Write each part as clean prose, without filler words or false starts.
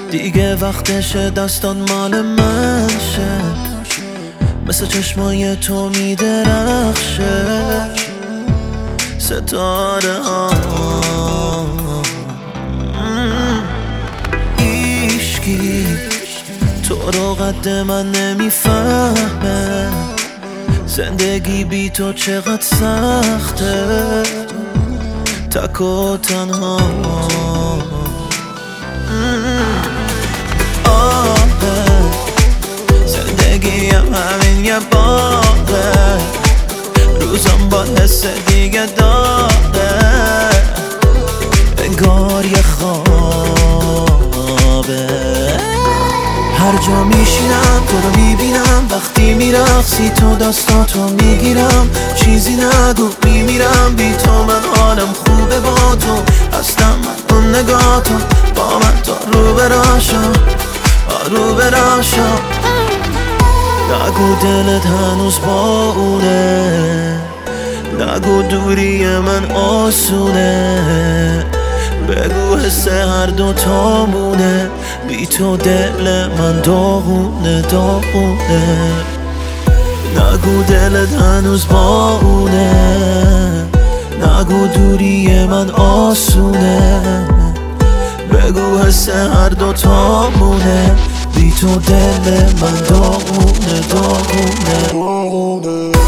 دیگه وقتشه دستان مال من شه، مثل چشمای تو میدرخشه ستاره ها. ایشکی تو رو قد من نمیفهمه، زندگی بی تو چقدر سخته، تک و تنها. زندگیم همین یه باغه، روزم با حس دیگه داغه، انگار یه خوابه. هر جا میشینم تو رو میبینم، وقتی میرقصی تو دستاتو میگیرم، چیزی نگو میمیرم بی تو، من حالم خوبه با تو، هستم من اون نگاهتو، با من تا رو براشا رو براشا. نگو دلت هنوز با اونه، نگو دوری من آسونه، بگو حس هر دوتامونه، بی تو دل من داغونه داغونه. نگو دلت هنوز با اونه، نگو دوری من آسونه، بگو حس هر دوتامونه، بی تو دل من داغونه داغونه.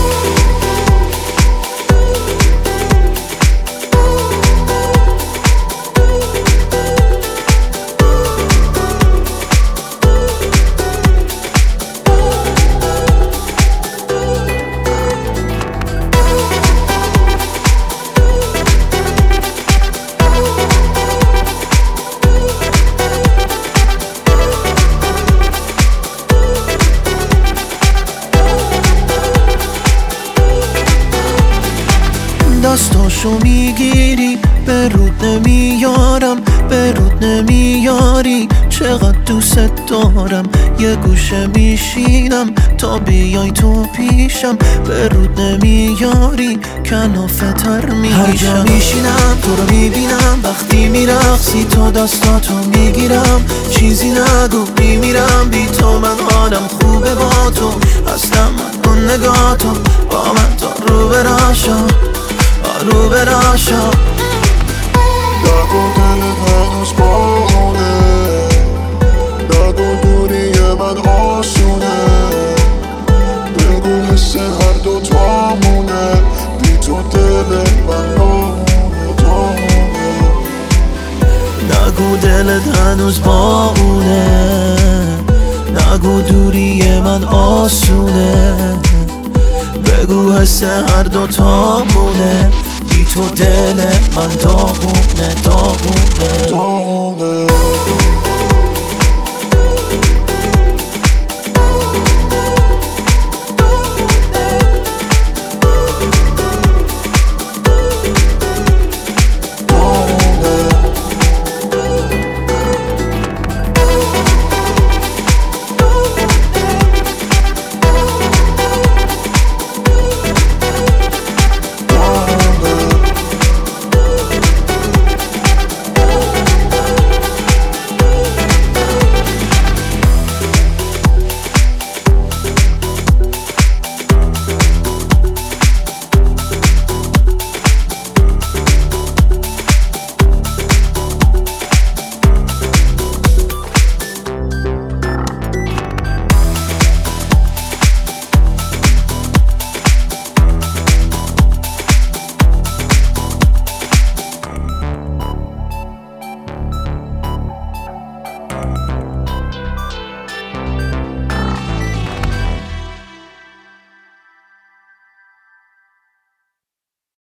دستاشو میگیری به رود نمیارم، به رود نمیاری، چقدر دوست دارم، یه گوشه میشینم تا بیای تو پیشم، به رود نمیاری کنافه تر میشم. هر جا میشینم تو رو میبینم، وقتی میرقصی تو دستاتو میگیرم، چیزی نگو میمیرم بی تو، من حالم خوبه با تو، هستم من اون نگاهتو، با من تا رو براشا رو براشا. نگو دلت هنوز باونه، نگو دوری من آسونه، بگو حس هر دوتامونه، بی تو دل من داغونه داغونه. نگو دلت هنوز با اونه، نگو دوری من آسونه، بگو حس هر دوتامونه، بی تو دل من داغونه داغونه.